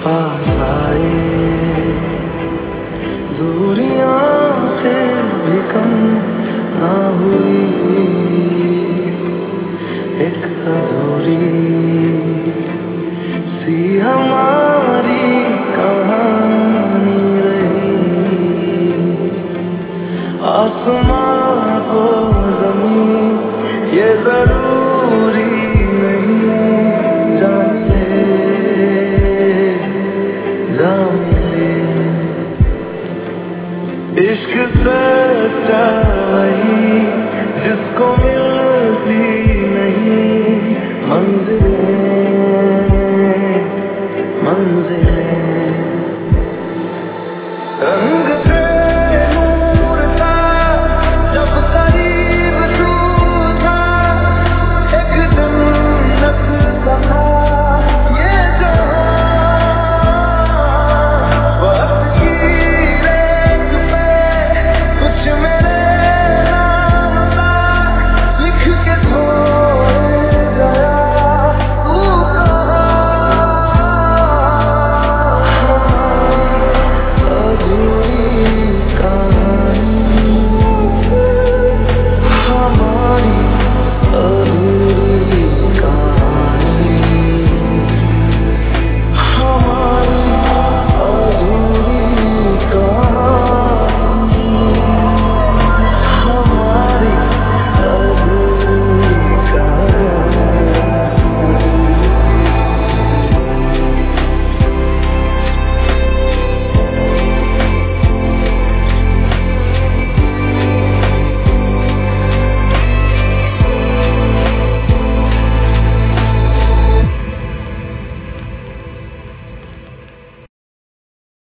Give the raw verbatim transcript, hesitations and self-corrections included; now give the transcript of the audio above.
पास आए, दूरियां फिर भी कम ना हुई, एक अधूरी सी हमारी कहानी रही। आसमां को ज़मीं ये जरूरी नहीं, जान ले जान ले। इश्क सच्चा वही जिसको मिलती नहीं मंजिलें मंजिलें।